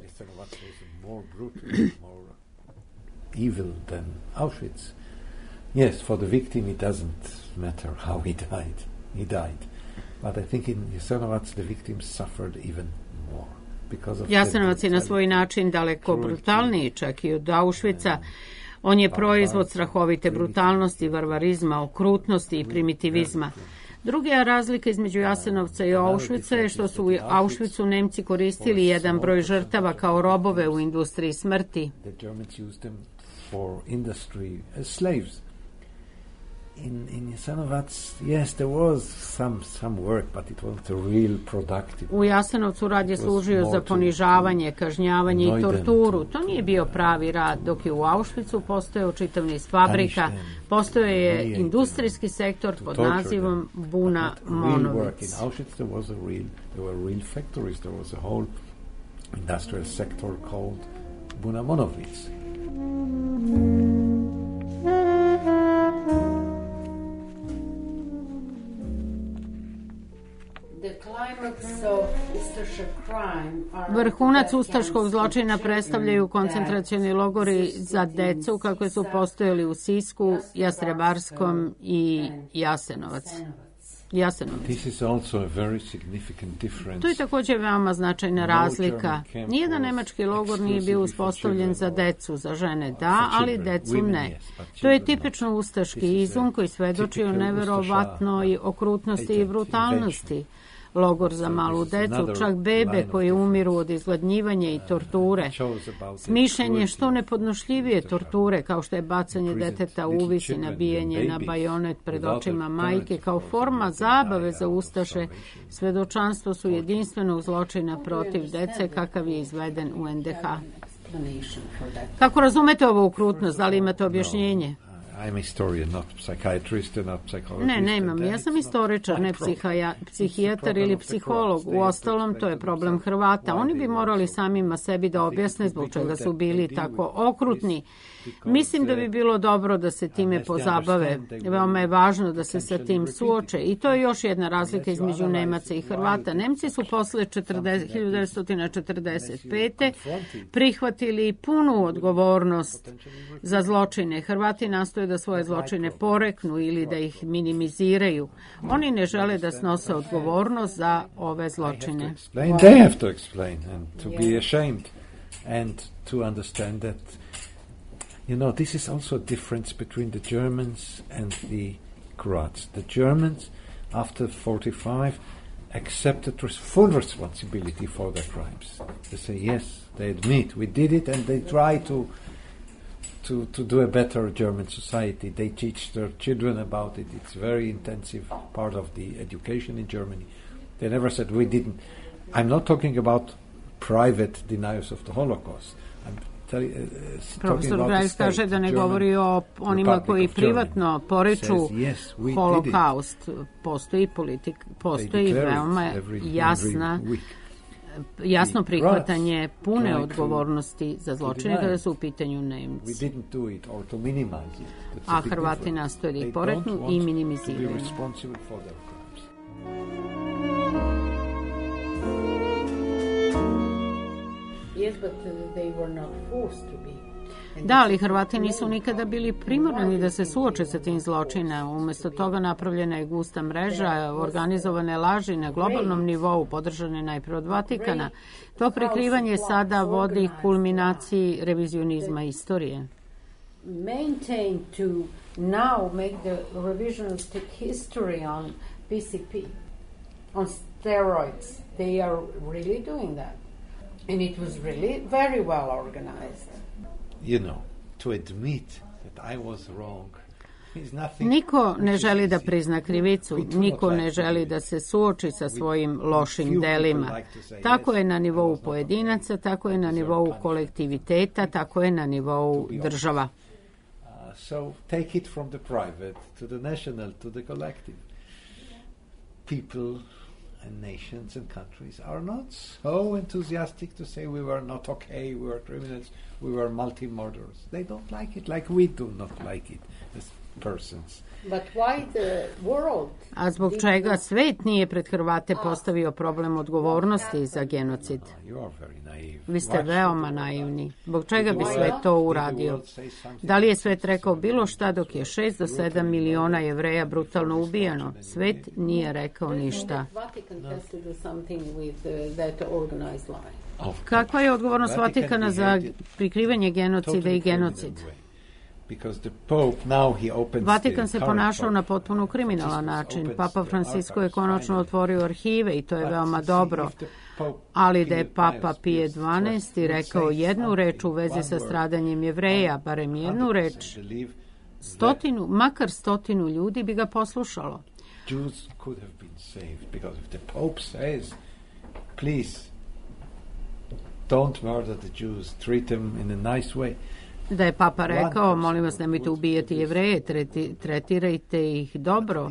Evil than Auschwitz. Yes, for the victim it doesn't matter how he died. He died. But I think in Jasenovac the victims suffered even more. Jasenovac je na svoj način daleko brutalniji, čak i od Auschwitza. On je proizvod strahovite brutalnosti, varvarizma, okrutnosti i primitivizma. Druga razlika između Jasenovca i Auschwitza je što su u Auschwitzu Nemci koristili jedan broj žrtava kao robove u industriji smrti. In, in Jasenovac, yes, there was some, some work, but it wasn't real productive. U Jasenovcu rad je služio za ponižavanje, kažnjavanje i torturu. To nije bio pravi rad, dok je u Auschwitzu postojao čitav niz fabrika. Postojao je industrijski sektor pod nazivom Buna Monowitz. In Auschwitz there was a real, there were real factories. There was a whole industrial sector called Buna Monowitz. Vrhunac ustaškog zločina predstavljaju koncentracioni logori za decu kako su postojali u Sisku, Jastrebarskom i Jasenovac. Jasenovac. To je također veoma značajna razlika. Nijedan nemački logor nije bio uspostavljen za decu, za žene da, ali decu ne. To je tipično ustaški izum koji svedoči o neverovatnoj okrutnosti i brutalnosti. Logor za malu decu, čak bebe koje umiru od izgladnjivanja i torture. Smišljanje što nepodnošljivije torture, kao što je bacanje deteta u uvis i nabijanje na bajonet pred očima majke, kao forma zabave za ustaše, svedočanstvo su jedinstvenog zločina protiv dece kakav je izveden u en de ha. Kako razumete ovu okrutnost? Da li imate objašnjenje? I'm a historian, not psychiatrist, not psychologist. Ne, nemam. Ja sam istoričar, ne psihaja, psihijatar ili psiholog. U ostalom, to je problem Hrvata. Oni bi morali samima sebi da objasne zbog čega su bili tako okrutni. Mislim da bi bilo dobro da se time pozabave. Veoma je važno da se sa tim suoče. I to je još jedna razlika između Nemaca i Hrvata. Nemci su posle hiljadu devetsto četrdeset pete. prihvatili punu odgovornost za zločine. Hrvati nastoje da svoje zločine poreknu ili da ih minimiziraju. Oni ne žele da snose odgovornost za ove zločine. They have to explain and to be ashamed and to understand that, you know, this is also a difference between the Germans and the Croats. The Germans, after forty-five, accepted full responsibility for their crimes. They say, yes, they admit, we did it, and they try to to to do a better German society. They teach their children about it. It's a very intensive part of the education in Germany. They never said, we didn't. I'm not talking about private denials of the Holocaust. I'm Profesor Grajs kaže da ne govori o onima koji privatno poriču holokaust. Postoji politik, postoji veoma jasna, jasno prihvatanje pune odgovornosti za zločine kada su u pitanju Nemci. A Hrvati nastoje da ih poreknu i minimiziraju. Da, ali Hrvati nisu nikada bili primorani da se suoče sa tim zločina. Umesto toga napravljena je gusta mreža, organizovane laži na globalnom nivou, podržane najpre od Vatikana. To prikrivanje sada vodi kulminaciji revizionizma istorije. Maintain to now make the revisionistic history on P C P, on steroids. They are really doing that. And it was really very well organized. You know, to admit that I was wrong. Niko ne želi da prizna krivicu, niko ne želi da se suoči sa svojim lošim delima. Tako je na nivou pojedinaca, tako je na nivou kolektiviteta, tako je na nivou država. So take it from the private to the national to the collective. People and nations and countries are not so enthusiastic to say we were not okay, we were criminals, we were multi-murderers. They don't like it like we do not like it as persons. But why the world? A zbog čega svet nije pred Hrvate postavio problem odgovornosti za genocid? Vi ste veoma naivni. Zbog čega bi svet to uradio? Da li je svet rekao bilo šta dok je šest do sedam miliona Jevreja brutalno ubijano? Svet nije rekao ništa. Kakva je odgovornost Vatikana za prikrivanje genocida i genocid? Vatikan se ponašao na potpuno kriminalan način. Papa Francisco je konačno otvorio arhive i to je veoma dobro. Ali da je Papa Pije dvanaesti rekao jednu reč u vezi sa stradanjem Jevreja, barem jednu reč, stotinu, makar stotinu ljudi bi ga poslušalo. Jews could have been saved because if the Pope says, please, don't murder the Jews, treat them in a nice way. Da je Papa rekao, molim vas, nemojte ubijati Jevreje, treti, tretirajte ih dobro.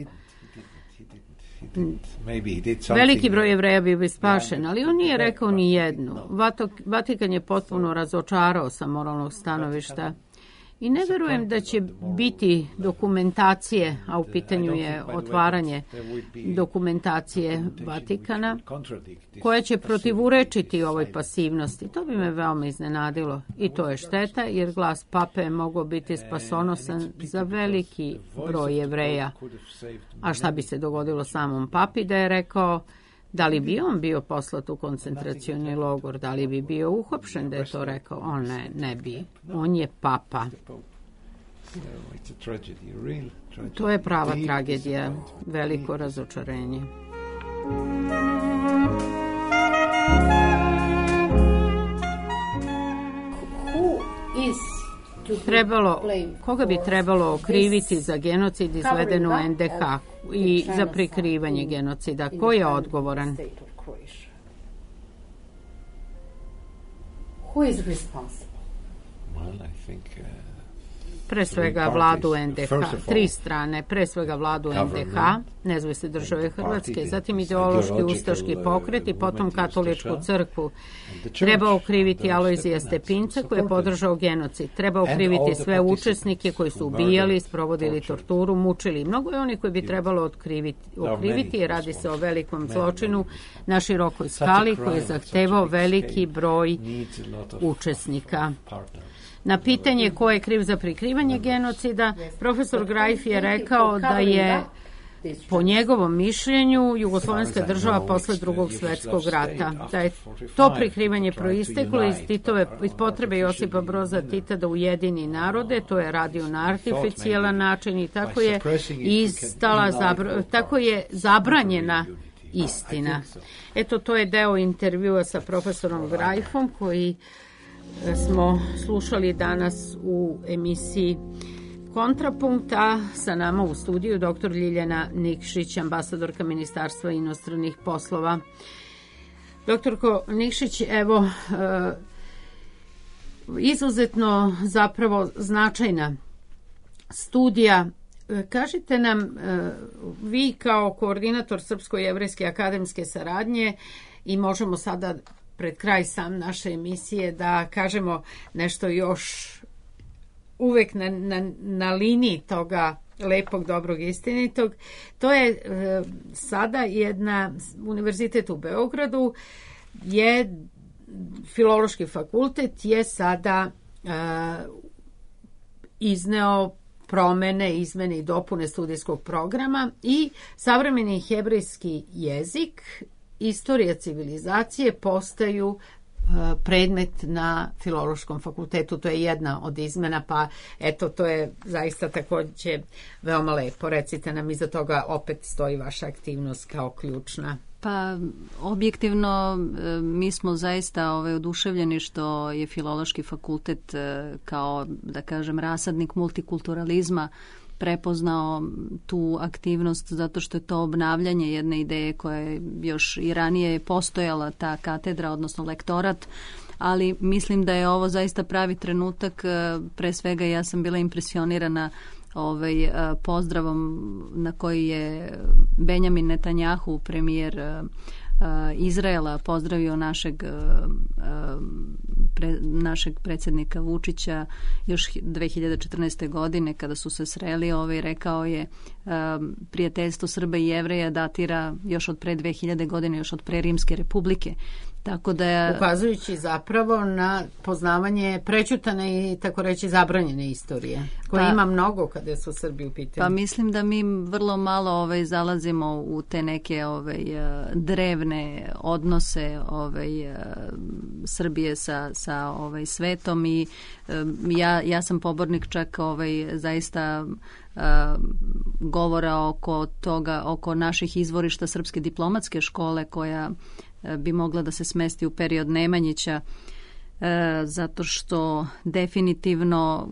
Veliki broj Jevreja bi bi spašen, ali on nije rekao ni jednu. Vatikan je potpuno razočarao sa moralnog stanovišta. I ne verujem da će biti dokumentacije, a u pitanju je otvaranje dokumentacije Vatikana, koja će protivurečiti ovoj pasivnosti. To bi me veoma iznenadilo. I to je šteta, jer glas Pape je mogao biti spasonosan za veliki broj Jevreja. A šta bi se dogodilo samom Papi da je rekao, da li bi on bio poslat u koncentracioni logor, da li bi bio uhopšen da je to rekao? On ne, ne bi. On je Papa. To je prava tragedija, veliko razočarenje. Trebalo, koga bi trebalo okriviti za genocid izveden u en de ha i za prikrivanje genocida? Ko je odgovoran? Who is responsible? Well, I think, uh, pre svega vladu en de ha, tri strane, pre svega vladu en de ha, nezavisne države Hrvatske, zatim ideološki ustaški pokret i potom katoličku crkvu. Treba okriviti Alojzija Stepinca koji je podržao genocid. Treba okriviti sve učesnike koji su ubijali, sprovodili torturu, mučili. Mnogo je oni koji bi trebalo otkriviti, okriviti. Radi se o velikom zločinu na širokoj skali koji je zahtevao veliki broj učesnika. Na pitanje ko je kriv za prikrivanje genocida, profesor Grajf je rekao da je po njegovom mišljenju jugoslovenska država posle drugog svetskog rata. Da je to prikrivanje proisteklo iz, Titove, iz potrebe Josipa Broza Tita da ujedini narode, to je radio na artificijalan način i tako je istala, zabr, tako je zabranjena istina. Eto, to je deo intervjua sa profesorom Grajfom koji smo slušali danas u emisiji Kontrapunkta. Sa nama u studiju doktor Ljiljana Nikšić, ambasadorka Ministarstva inostranih poslova. Doktorko Nikšić, evo, izuzetno zapravo značajna studija. Kažite nam, vi kao koordinator Srpsko-jevrejske akademske saradnje, i možemo sada pred kraj sam naše emisije da kažemo nešto još uvek na, na, na liniji toga lepog, dobrog, istinitog. To je e, sada jedna, univerzitet u Beogradu je, Filološki fakultet je sada e, izneo promene, izmene i dopune studijskog programa i savremeni hebrejski jezik, istorija civilizacije postaju predmet na Filološkom fakultetu. To je jedna od izmena, pa eto, to je zaista takođe veoma lepo. Recite nam, iza toga opet stoji vaša aktivnost kao ključna. Pa, objektivno, mi smo zaista ove, oduševljeni što je Filološki fakultet kao, da kažem, rasadnik multikulturalizma prepoznao tu aktivnost zato što je to obnavljanje jedne ideje koja je još i ranije postojala, ta katedra, odnosno lektorat, ali mislim da je ovo zaista pravi trenutak. Pre svega ja sam bila impresionirana ovaj, pozdravom na koji je Benjamin Netanjahu, premijer Izraela, pozdravio našeg, pre, našeg predsjednika Vučića još dve hiljade četrnaeste. godine kada su se sreli, ovaj, rekao je prijateljstvo Srba i Jevreja datira još od pre dve hiljade godine, još od pre Rimske republike. Tako da je, ukazujući zapravo na poznavanje prećutane i tako reći zabranjene istorije, koje pa, ima mnogo kada su Srbi u pitanju. Pa mislim da mi vrlo malo ovaj, zalazimo u te neke ovaj, drevne odnose ovaj, Srbije sa, sa ovaj, svetom i ja, ja sam pobornik čak ovaj, zaista govora oko toga, oko naših izvorišta Srpske diplomatske škole koja bi mogla da se smesti u period Nemanjića, e, zato što definitivno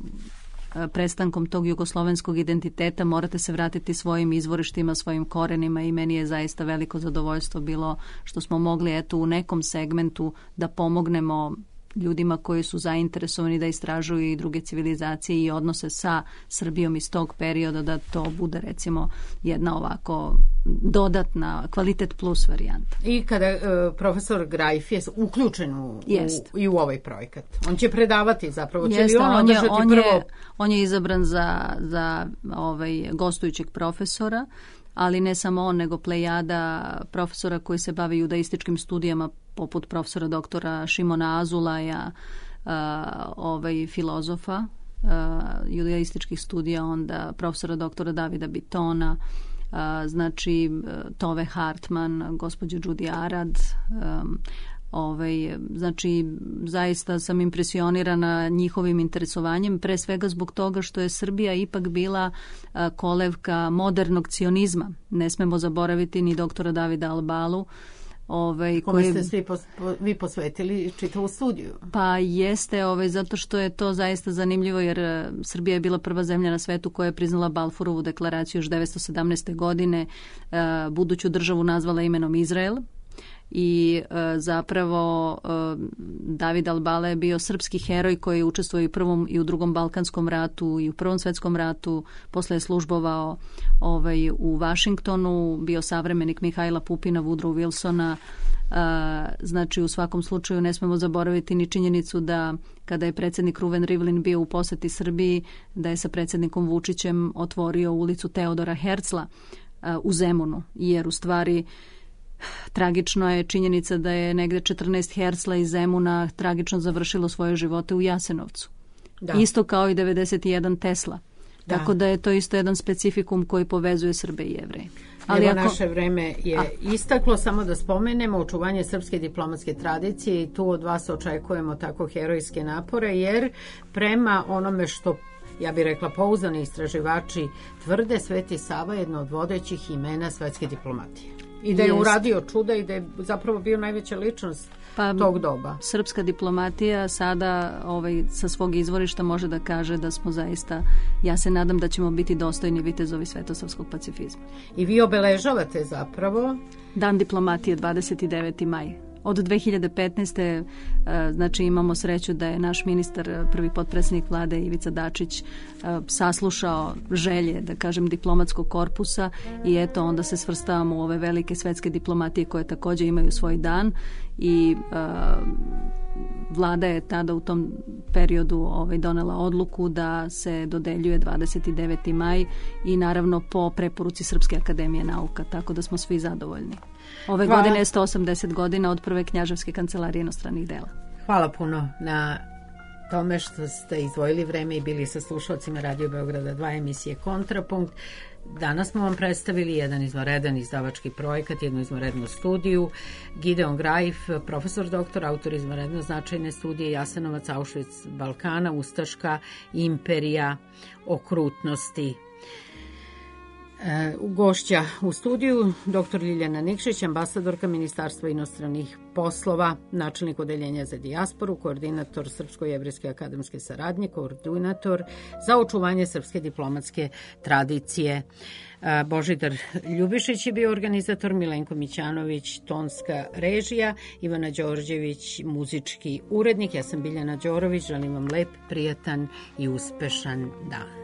e, prestankom tog jugoslovenskog identiteta morate se vratiti svojim izvorištima, svojim korenima i meni je zaista veliko zadovoljstvo bilo što smo mogli eto u nekom segmentu da pomognemo ljudima koji su zainteresovani da istražuju i druge civilizacije i odnose sa Srbijom iz tog perioda, da to bude recimo jedna ovako dodatna kvalitet plus varijanta. I kada uh, profesor Grajf je uključen u, u, i u ovaj projekat. On će predavati zapravo. Će Jeste, li on, on, je, održati on, prvo... je, on je izabran za, za ovaj gostujućeg profesora, ali ne samo on, nego plejada profesora koji se bave judaističkim studijama, poput profesora doktora Šimona Azulaja, uh, ovaj filozofa uh, judaističkih studija, onda profesora doktora Davida Bitona, uh, znači uh, Tove Hartman, gospođu Judy Arad, um, Ovaj, znači, zaista sam impresionirana njihovim interesovanjem, pre svega zbog toga što je Srbija ipak bila a, kolevka modernog cionizma. Ne smemo zaboraviti ni doktora Davida Albalu, Ovaj, kome koji, ste svi pos, po, vi posvetili čitavu studiju. Pa jeste, ovaj, zato što je to zaista zanimljivo, jer Srbija je bila prva zemlja na svetu koja je priznala Balfourovu deklaraciju još devetsto sedamnaeste. godine, a, buduću državu nazvala imenom Izrael. I e, zapravo e, David Albala je bio srpski heroj koji je učestvovao i u prvom i u drugom Balkanskom ratu i u prvom svetskom ratu, posle je službovao ovaj, u Vašingtonu, bio savremenik Mihajla Pupina, Woodrow Wilsona. E, znači u svakom slučaju ne smemo zaboraviti ni činjenicu da kada je predsjednik Ruven Rivlin bio u poseti Srbiji, da je sa predsjednikom Vučićem otvorio ulicu Teodora Herzla e, u Zemunu, jer u stvari tragično je činjenica da je negde četrnaest Herzla iz Zemuna tragično završilo svoje živote u Jasenovcu. Da. Isto kao i devedeset jedan Tesla. Da. Tako da je to isto jedan specifikum koji povezuje Srbe i Jevreje. Ali Evo ako... naše vreme je A. istaklo, samo da spomenemo očuvanje srpske diplomatske tradicije i tu od vas očekujemo tako herojske napore, jer prema onome što ja bih rekla pouzdani istraživači tvrde, Sveti Sava je jedno od vodećih imena svetske diplomatije. I da je uradio čuda i da je zapravo bio najveća ličnost pa, tog doba. Srpska diplomatija sada ovaj, sa svog izvorišta može da kaže da smo zaista, ja se nadam da ćemo biti dostojni vitezovi svetosavskog pacifizma. I vi obeležavate zapravo Dan diplomatije dvadeset deveti maj. Od dve hiljade petnaeste. znači imamo sreću da je naš ministar, prvi potpredsjednik vlade Ivica Dačić saslušao želje, da kažem, diplomatskog korpusa i eto onda se svrstavamo u ove velike svetske diplomatije koje također imaju svoj dan i uh, vlada je tada u tom periodu ovaj, donela odluku da se dodeljuje dvadeset deveti maj i naravno po preporuci Srpske akademije nauka, tako da smo svi zadovoljni. Ove Hvala. godine je sto osamdeset godina od prve knjaževske kancelarije inostranih dela. Hvala puno na tome što ste izdvojili vreme i bili sa slušalcima Radio Beograda dva emisije Kontrapunkt. Danas smo vam predstavili jedan izvanredan izdavački projekat, jednu izvanrednu studiju. Gideon Grajf, profesor doktor, autor izvanredno značajne studije Jasenovac, Auschwitz, Balkana, Ustaška imperija, okrutnosti. U gošća u studiju doktor Ljiljana Nikšić, ambasadorka Ministarstva inostranih poslova, načelnik odeljenja za dijasporu, koordinator Srpsko-jevrejske akademske saradnje, koordinator za očuvanje srpske diplomatske tradicije. Božidar Ljubišić je bio organizator, Milenko Mićanović, tonska režija, Ivana Đorđević, muzički urednik. Ja sam Biljana Đorović, želim vam lep, prijatan i uspešan dan.